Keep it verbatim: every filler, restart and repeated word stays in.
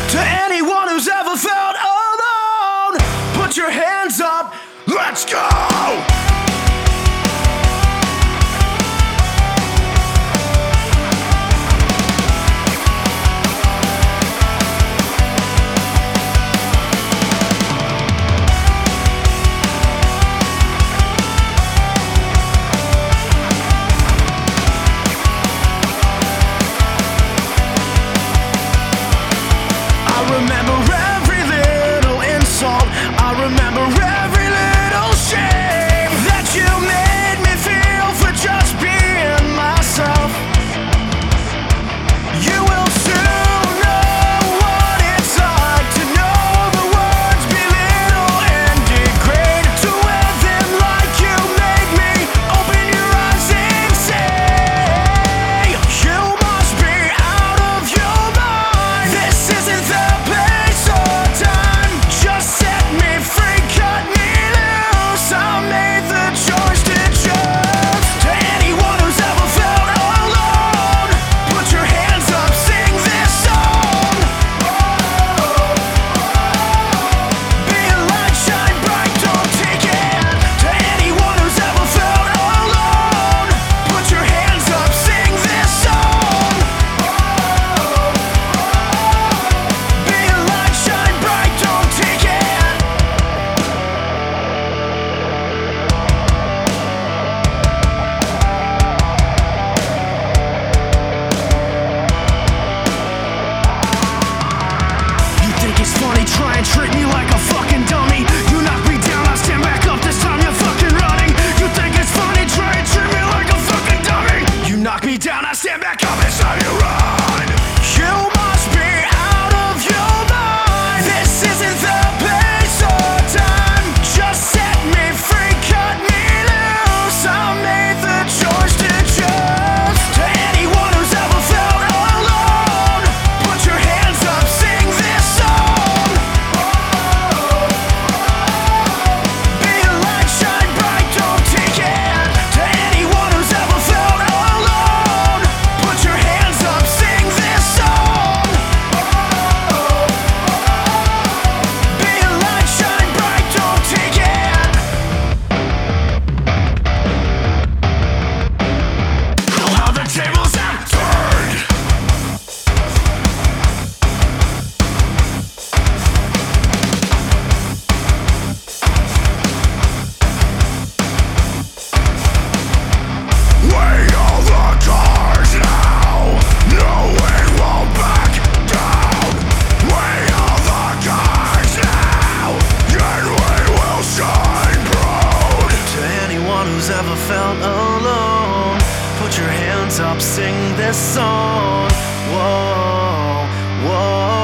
To anyone who's ever felt alone, put your hands up, let's go! I remember every little insult, I remember every little shame that you made me feel for just being myself. You will soon know what it's like to know the words belittle and degrade. To wear them like you made me, open your eyes and say, you must be out of your mind. This isn't the place or time. Just set me free, cut me loose. I made the choice to choose. To anyone who's ever felt alone, put your hands up, sing this song. Be a light, shine bright, don't take it. To anyone who's ever felt alone, put your hands up, sing this song. Be a light, shine bright, don't take it. You think it's funny, try and treat me like a fucking dummy. You knock me down, I stand back up, this time you're fucking running. You think it's funny, try and treat me like a fucking dummy. You knock me down, I stand back up, this time you run. You must be out of your mind. This isn't the place or time. Just set me free, cut me loose. I made the choice to choose. To anyone who's ever felt alone, put your hands up, sing this song. Be a light, shine bright, don't take it. To anyone who's ever felt alone, put your hands up, sing this song. Be a light, shine bright, don't take it. Oh, how the tables have turned. Weigh all the cards now, no it won't back down. Weigh all the cards now, and we will shine proud. To anyone who's ever felt alone, put your hands up, sing this song. Whoa, whoa.